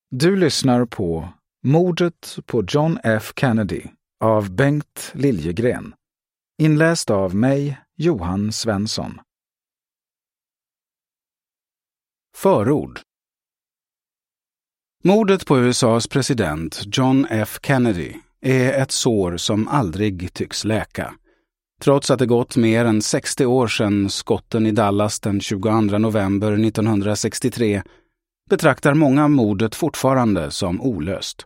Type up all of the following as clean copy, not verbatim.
Du lyssnar på Mordet på John F. Kennedy av Bengt Liljegren. Inläst av mig, Johan Svensson. Förord. Mordet på USAs president John F. Kennedy är ett sår som aldrig tycks läka. Trots att det gått mer än 60 år sedan skotten i Dallas den 22 november 1963 betraktar många mordet fortfarande som olöst.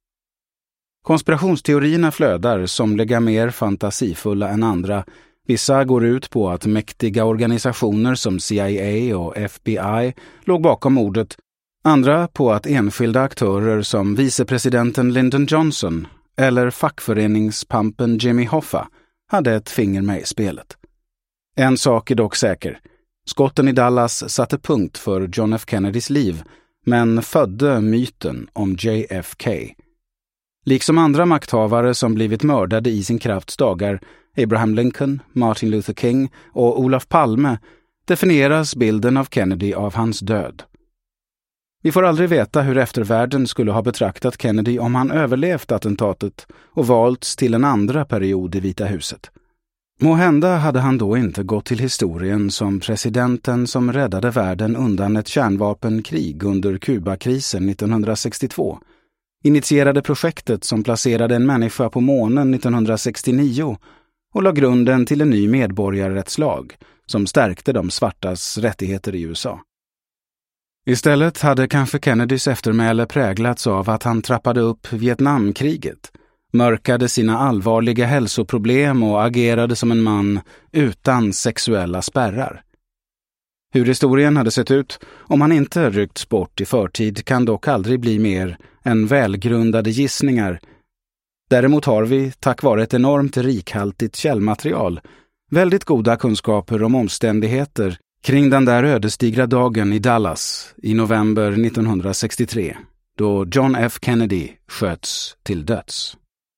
Konspirationsteorierna flödar, somliga mer fantasifulla än andra. Vissa går ut på att mäktiga organisationer som CIA och FBI låg bakom mordet. Andra på att enskilda aktörer som vicepresidenten Lyndon Johnson eller fackföreningspampen Jimmy Hoffa hade ett finger med i spelet. En sak är dock säker. Skotten i Dallas satte punkt för John F. Kennedys liv, men födde myten om JFK. Liksom andra makthavare som blivit mördade i sin krafts dagar, Abraham Lincoln, Martin Luther King och Olof Palme, definieras bilden av Kennedy av hans död. Vi får aldrig veta hur eftervärlden skulle ha betraktat Kennedy om han överlevt attentatet och valts till en andra period i Vita huset. Måhända hade han då inte gått till historien som presidenten som räddade världen undan ett kärnvapenkrig under Kubakrisen 1962, initierade projektet som placerade en människa på månen 1969 och la grunden till en ny medborgarrättslag som stärkte de svartas rättigheter i USA. Istället hade kanske Kennedys eftermäle präglats av att han trappade upp Vietnamkriget, mörkade sina allvarliga hälsoproblem och agerade som en man utan sexuella spärrar. Hur historien hade sett ut om han inte ryckts bort i förtid kan dock aldrig bli mer än välgrundade gissningar. Däremot har vi, tack vare ett enormt rikhaltigt källmaterial, väldigt goda kunskaper om omständigheter kring den där ödesdigra dagen i Dallas i november 1963, då John F. Kennedy sköts till döds.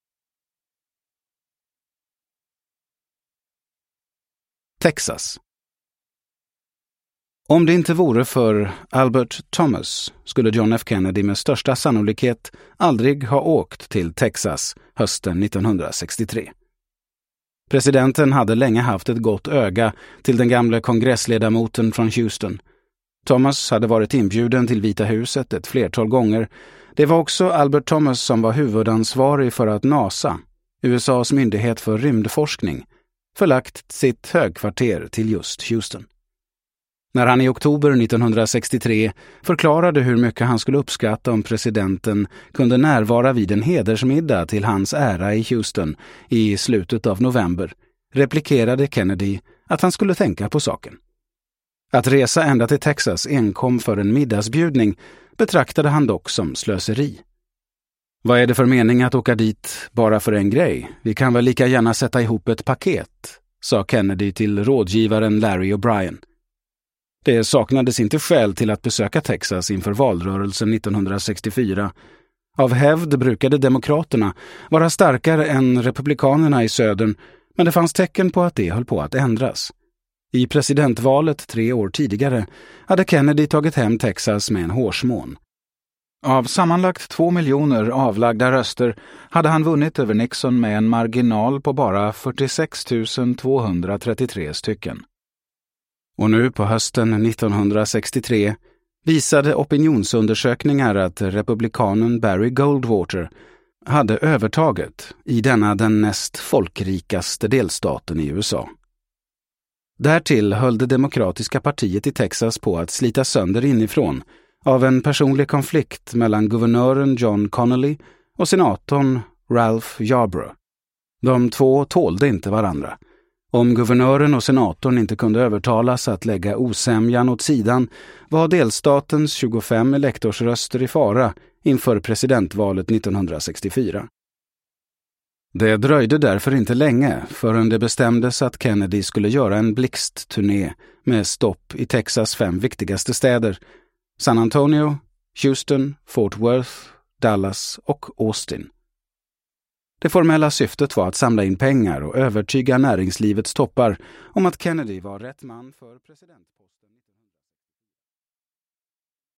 Texas. Om det inte vore för Albert Thomas skulle John F. Kennedy med största sannolikhet aldrig ha åkt till Texas hösten 1963. Presidenten hade länge haft ett gott öga till den gamla kongressledamoten från Houston. Thomas hade varit inbjuden till Vita huset ett flertal gånger. Det var också Albert Thomas som var huvudansvarig för att NASA, USAs myndighet för rymdforskning, förlagt sitt högkvarter till just Houston. När han i oktober 1963 förklarade hur mycket han skulle uppskatta om presidenten kunde närvara vid en hedersmiddag till hans ära i Houston i slutet av november, replikerade Kennedy att han skulle tänka på saken. Att resa ända till Texas enkom för en middagsbjudning betraktade han dock som slöseri. Vad är det för mening att åka dit bara för en grej? Vi kan väl lika gärna sätta ihop ett paket, sa Kennedy till rådgivaren Larry O'Brien. Det saknades inte skäl till att besöka Texas inför valrörelsen 1964. Av hävd brukade demokraterna vara starkare än republikanerna i södern, men det fanns tecken på att det höll på att ändras. I presidentvalet 3 år tidigare hade Kennedy tagit hem Texas med en hårsmån. Av sammanlagt 2 miljoner avlagda röster hade han vunnit över Nixon med en marginal på bara 46 233 stycken. Och nu på hösten 1963 visade opinionsundersökningar att republikanen Barry Goldwater hade övertaget i denna den näst folkrikaste delstaten i USA. Därtill höll det demokratiska partiet i Texas på att slita sönder inifrån av en personlig konflikt mellan guvernören John Connally och senatorn Ralph Yarborough. De två tålde inte varandra. Om guvernören och senatorn inte kunde övertalas att lägga osämjan åt sidan var delstatens 25 elektorsröster i fara inför presidentvalet 1964. Det dröjde därför inte länge förrän det bestämdes att Kennedy skulle göra en blixtturné med stopp i Texas 5 viktigaste städer: San Antonio, Houston, Fort Worth, Dallas och Austin. Det formella syftet var att samla in pengar och övertyga näringslivets toppar om att Kennedy var rätt man för presidentposten.